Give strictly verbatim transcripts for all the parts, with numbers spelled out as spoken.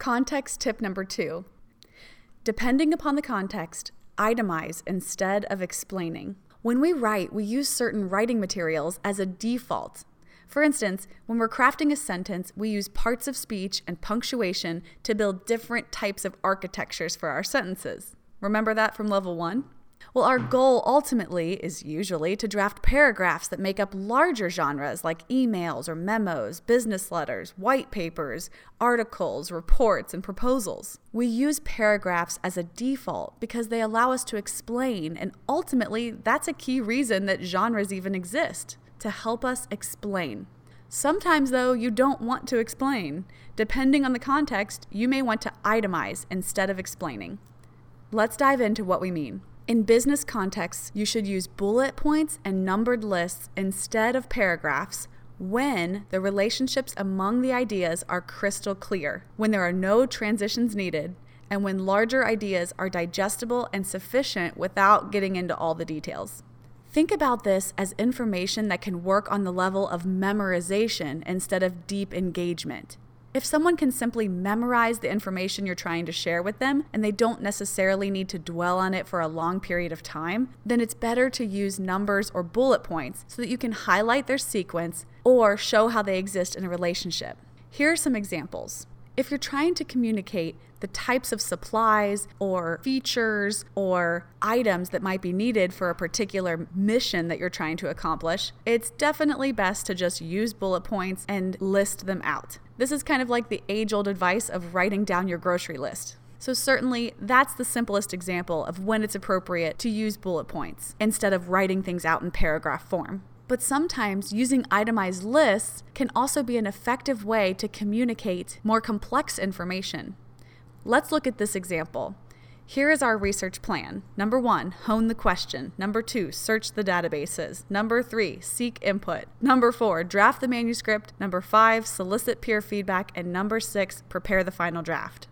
Context tip number two. Depending upon the context, itemize instead of explaining. When we write, we use certain writing materials as a default. For instance, when we're crafting a sentence, we use parts of speech and punctuation to build different types of architectures for our sentences. Remember that from level one? Well, our goal ultimately is usually to draft paragraphs that make up larger genres like emails or memos, business letters, white papers, articles, reports, and proposals. We use paragraphs as a default because they allow us to explain, and ultimately, that's a key reason that genres even exist, to help us explain. Sometimes, though, you don't want to explain. Depending on the context, you may want to itemize instead of explaining. Let's dive into what we mean. In business contexts, you should use bullet points and numbered lists instead of paragraphs when the relationships among the ideas are crystal clear, when there are no transitions needed, and when larger ideas are digestible and sufficient without getting into all the details. Think about this as information that can work on the level of memorization instead of deep engagement. If someone can simply memorize the information you're trying to share with them, and they don't necessarily need to dwell on it for a long period of time, then it's better to use numbers or bullet points so that you can highlight their sequence or show how they exist in a relationship. Here are some examples. If you're trying to communicate the types of supplies or features or items that might be needed for a particular mission that you're trying to accomplish, it's definitely best to just use bullet points and list them out. This is kind of like the age-old advice of writing down your grocery list. So certainly that's the simplest example of when it's appropriate to use bullet points instead of writing things out in paragraph form. But sometimes using itemized lists can also be an effective way to communicate more complex information. Let's look at this example. Here is our research plan. Number one, hone the question. Number two, search the databases. Number three, seek input. Number four, draft the manuscript. Number five, solicit peer feedback. And number six, prepare the final draft.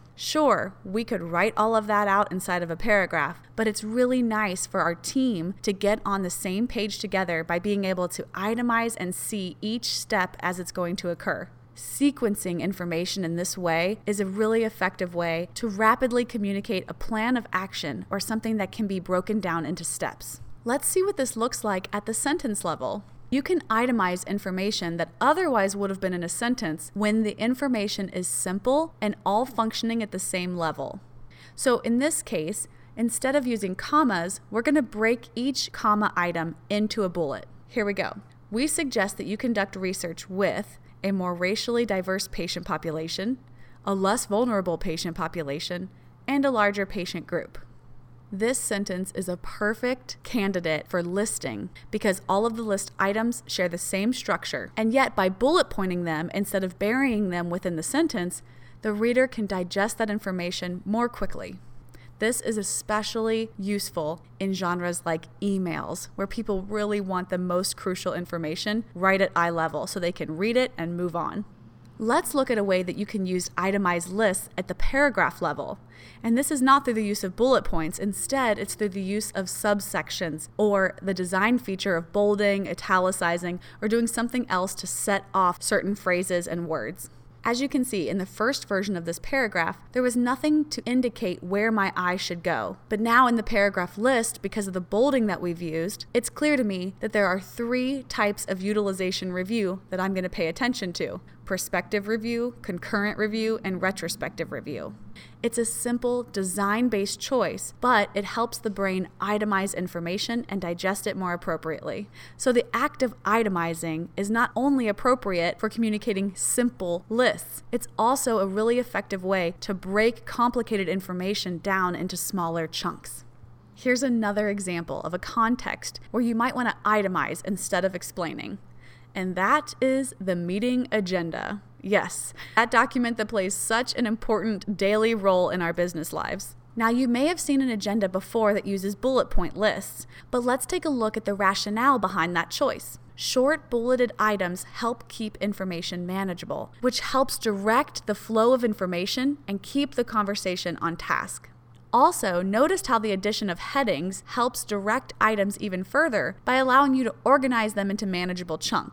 Sure, we could write all of that out inside of a paragraph, but it's really nice for our team to get on the same page together by being able to itemize and see each step as it's going to occur. Sequencing information in this way is a really effective way to rapidly communicate a plan of action or something that can be broken down into steps. Let's see what this looks like at the sentence level. You can itemize information that otherwise would have been in a sentence when the information is simple and all functioning at the same level. So in this case, instead of using commas, we're going to break each comma item into a bullet. Here we go. We suggest that you conduct research with a more racially diverse patient population, a less vulnerable patient population, and a larger patient group. This sentence is a perfect candidate for listing because all of the list items share the same structure, and yet by bullet pointing them instead of burying them within the sentence, the reader can digest that information more quickly. This is especially useful in genres like emails, where people really want the most crucial information right at eye level so they can read it and move on. Let's look at a way that you can use itemized lists at the paragraph level. And this is not through the use of bullet points. Instead, it's through the use of subsections or the design feature of bolding, italicizing, or doing something else to set off certain phrases and words. As you can see, in the first version of this paragraph, there was nothing to indicate where my eye should go. But now in the paragraph list, because of the bolding that we've used, it's clear to me that there are three types of utilization review that I'm going to pay attention to: perspective review, concurrent review, and retrospective review. It's a simple design-based choice, but it helps the brain itemize information and digest it more appropriately. So the act of itemizing is not only appropriate for communicating simple lists, it's also a really effective way to break complicated information down into smaller chunks. Here's another example of a context where you might want to itemize instead of explaining. And that is the meeting agenda. Yes, that document that plays such an important daily role in our business lives. Now, you may have seen an agenda before that uses bullet point lists, but let's take a look at the rationale behind that choice. Short bulleted items help keep information manageable, which helps direct the flow of information and keep the conversation on task. Also, notice how the addition of headings helps direct items even further by allowing you to organize them into manageable chunks.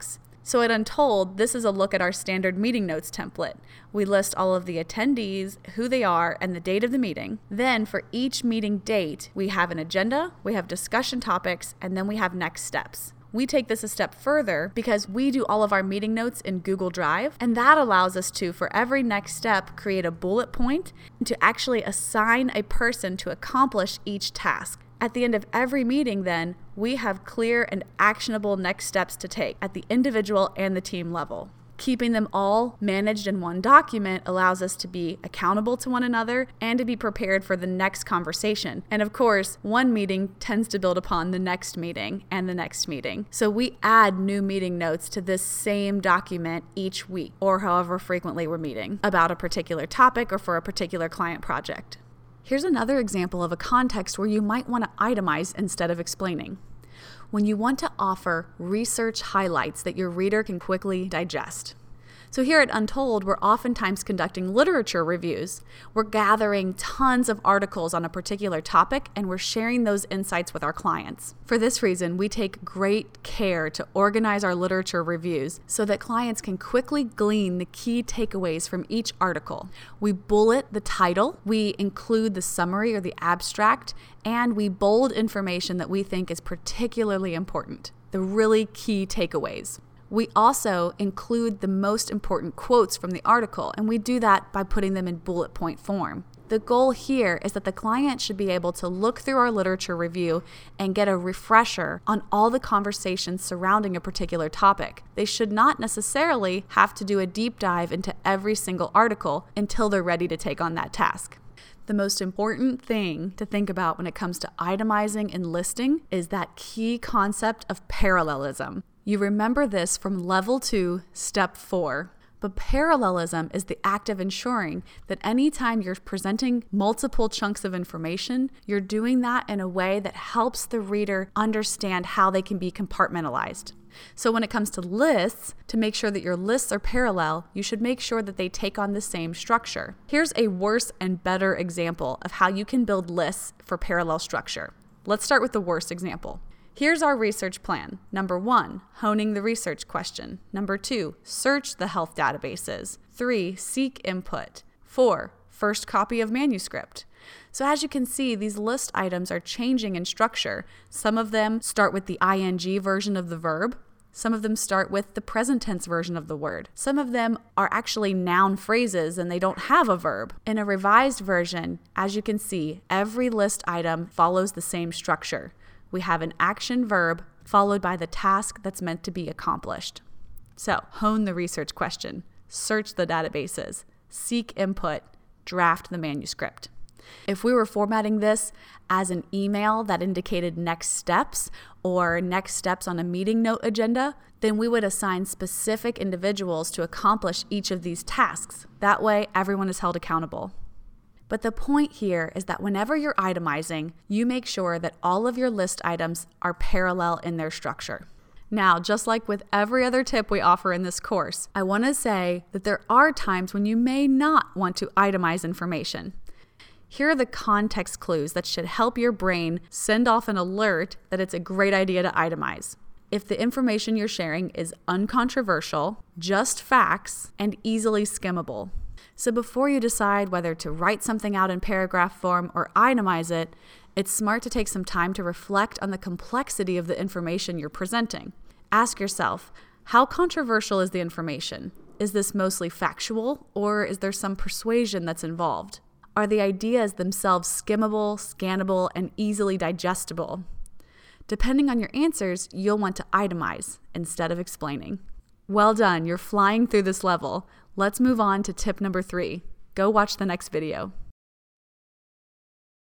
So at Untold, this is a look at our standard meeting notes template. We list all of the attendees, who they are, and the date of the meeting. Then for each meeting date, we have an agenda, we have discussion topics, and then we have next steps. We take this a step further because we do all of our meeting notes in Google Drive, and that allows us to, for every next step, create a bullet point and to actually assign a person to accomplish each task. At the end of every meeting, then, we have clear and actionable next steps to take at the individual and the team level. Keeping them all managed in one document allows us to be accountable to one another and to be prepared for the next conversation. And of course, one meeting tends to build upon the next meeting and the next meeting. So we add new meeting notes to this same document each week, or however frequently we're meeting, about a particular topic or for a particular client project. Here's another example of a context where you might want to itemize instead of explaining. When you want to offer research highlights that your reader can quickly digest. So here at Untold, we're oftentimes conducting literature reviews. We're gathering tons of articles on a particular topic, and we're sharing those insights with our clients. For this reason, we take great care to organize our literature reviews so that clients can quickly glean the key takeaways from each article. We bullet the title, we include the summary or the abstract, and we bold information that we think is particularly important, the really key takeaways. We also include the most important quotes from the article, and we do that by putting them in bullet point form. The goal here is that the client should be able to look through our literature review and get a refresher on all the conversations surrounding a particular topic. They should not necessarily have to do a deep dive into every single article until they're ready to take on that task. The most important thing to think about when it comes to itemizing and listing is that key concept of parallelism. You remember this from level two, step four. But parallelism is the act of ensuring that anytime you're presenting multiple chunks of information, you're doing that in a way that helps the reader understand how they can be compartmentalized. So when it comes to lists, to make sure that your lists are parallel, you should make sure that they take on the same structure. Here's a worse and better example of how you can build lists for parallel structure. Let's start with the worst example. Here's our research plan. Number one, honing the research question. Number two, search the health databases. Three, seek input. Four, first copy of manuscript. So as you can see, these list items are changing in structure. Some of them start with the ing version of the verb. Some of them start with the present tense version of the word. Some of them are actually noun phrases and they don't have a verb. In a revised version, as you can see, every list item follows the same structure. We have an action verb followed by the task that's meant to be accomplished. So, hone the research question, search the databases, seek input, draft the manuscript. If we were formatting this as an email that indicated next steps or next steps on a meeting note agenda, then we would assign specific individuals to accomplish each of these tasks. That way, everyone is held accountable. But the point here is that whenever you're itemizing, you make sure that all of your list items are parallel in their structure. Now, just like with every other tip we offer in this course, I want to say that there are times when you may not want to itemize information. Here are the context clues that should help your brain send off an alert that it's a great idea to itemize. If the information you're sharing is uncontroversial, just facts, and easily skimmable. So before you decide whether to write something out in paragraph form or itemize it, it's smart to take some time to reflect on the complexity of the information you're presenting. Ask yourself, how controversial is the information? Is this mostly factual, or is there some persuasion that's involved? Are the ideas themselves skimmable, scannable, and easily digestible? Depending on your answers, you'll want to itemize instead of explaining. Well done, you're flying through this level. Let's move on to tip number three. Go watch the next video.